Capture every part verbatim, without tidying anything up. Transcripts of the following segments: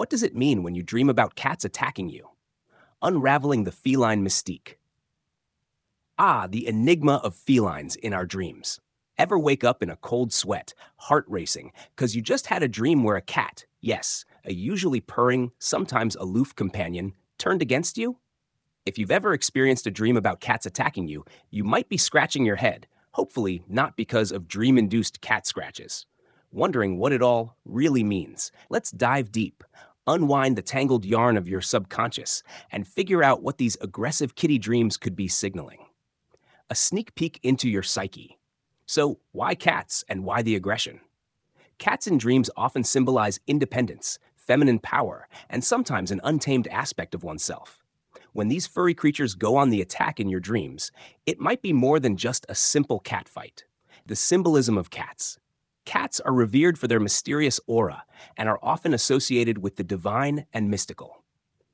What does it mean when you dream about cats attacking you? Unraveling the feline mystique. Ah, the enigma of felines in our dreams. Ever wake up in a cold sweat, heart racing, because you just had a dream where a cat, yes, a usually purring, sometimes aloof companion, turned against you? If you've ever experienced a dream about cats attacking you, you might be scratching your head, hopefully not because of dream-induced cat scratches. Wondering what it all really means. Let's dive deep, unwind the tangled yarn of your subconscious, and figure out what these aggressive kitty dreams could be signaling. A sneak peek into your psyche. So, why cats and why the aggression? Cats in dreams often symbolize independence, feminine power, and sometimes an untamed aspect of oneself. When these furry creatures go on the attack in your dreams, it might be more than just a simple cat fight. The symbolism of cats. Cats are revered for their mysterious aura and are often associated with the divine and mystical.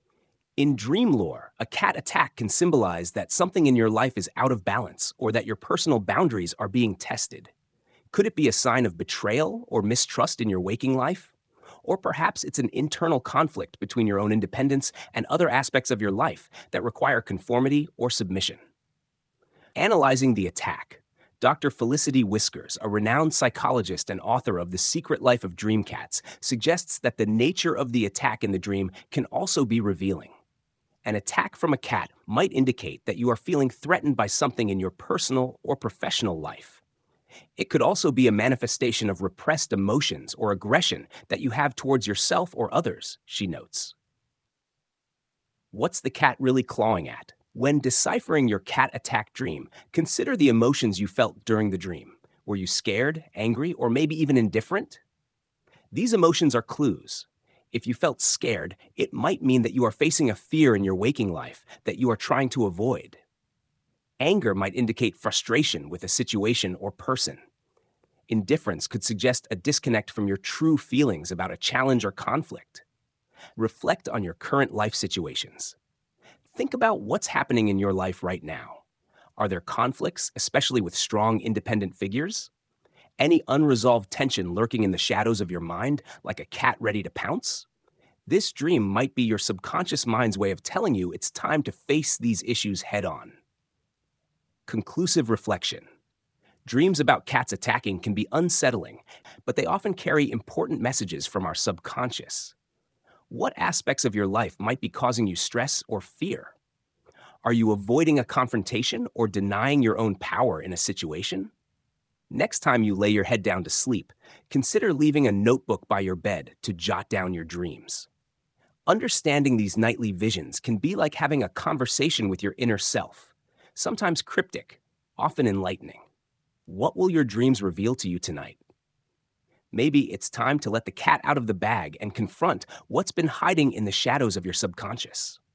In dream lore, a cat attack can symbolize that something in your life is out of balance or that your personal boundaries are being tested. Could it be a sign of betrayal or mistrust in your waking life? Or perhaps it's an internal conflict between your own independence and other aspects of your life that require conformity or submission. Analyzing the attack. Doctor Felicity Whiskers, a renowned psychologist and author of The Secret Life of Dream Cats, suggests that the nature of the attack in the dream can also be revealing. An attack from a cat might indicate that you are feeling threatened by something in your personal or professional life. It could also be a manifestation of repressed emotions or aggression that you have towards yourself or others, she notes. What's the cat really clawing at? When deciphering your cat attack dream, consider the emotions you felt during the dream. Were you scared, angry, or maybe even indifferent? These emotions are clues. If you felt scared, it might mean that you are facing a fear in your waking life that you are trying to avoid. Anger might indicate frustration with a situation or person. Indifference could suggest a disconnect from your true feelings about a challenge or conflict. Reflect on your current life situations. Think about what's happening in your life right now. Are there conflicts, especially with strong, independent figures? Any unresolved tension lurking in the shadows of your mind, like a cat ready to pounce? This dream might be your subconscious mind's way of telling you it's time to face these issues head-on. Conclusive reflection. Dreams about cats attacking can be unsettling, but they often carry important messages from our subconscious. What aspects of your life might be causing you stress or fear? Are you avoiding a confrontation or denying your own power in a situation? Next time you lay your head down to sleep, consider leaving a notebook by your bed to jot down your dreams. Understanding these nightly visions can be like having a conversation with your inner self, sometimes cryptic, often enlightening. What will your dreams reveal to you tonight? Maybe it's time to let the cat out of the bag and confront what's been hiding in the shadows of your subconscious.